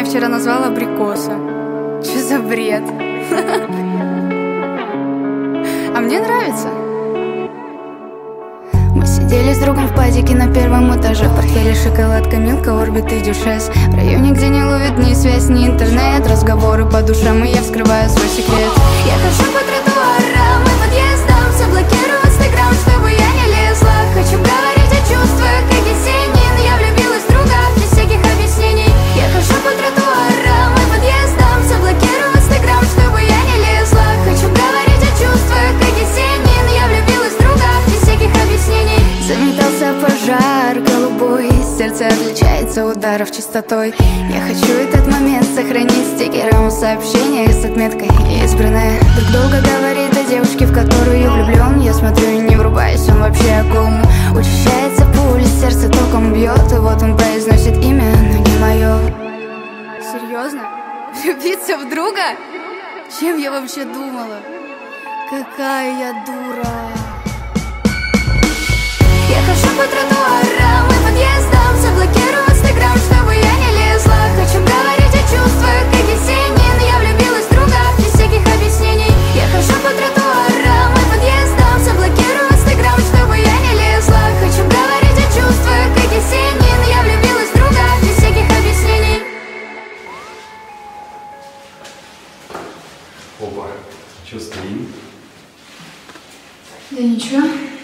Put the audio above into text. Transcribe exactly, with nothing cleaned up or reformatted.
вчера назвала абрикоса. Че за бред? А мне нравится. Мы сидели с другом в падике на первом этаже. В портфеле шоколадка, Милка, Орбит и Дюшес. В районе, где не ловит ни связь, ни интернет. Разговоры по душам, и я вскрываю свой секрет. Я хожу по тротуарам и подъездам, все блокирую инстаграм, чтобы я не лезла. Хочу говорить о чувствах, как Есенин. Я влюбилась в друга, без всяких объяснений. Я хожу по тротуарам и подъездам, все блокирую инстаграм, чтобы я не лезла. Хочу говорить о чувствах, как Есенин. Я влюбилась в друга, без всяких объяснений. Заметался пожар голубой, сердце отличается ударов частотой. Я хочу этот момент сохранить стикером в сообщениях с отметкой избранная. Друг долго говорит о девушке, в которую влюблен. Я смотрю и не врубаюсь, он вообще о ком. Учащается пульс, сердце током бьет. И вот он произносит имя, но не мое. Серьезно? Влюбиться в друга? Чем я вообще думала? Какая я дура. Я хожу по тротуарам и подъездам, все блокирую инстаграм, чтобы я не лезла. Хочу говорить о чувствах, как Есенин. Я влюбилась в друга, без всяких объяснений. Я хожу по тротуарам и подъездам, все блокирую инстаграм, чтобы я не лезла. Хочу говорить о чувствах, как Есенин. Я влюбилась в друга, без всяких объяснений. Опа, что стоим? Да ничего.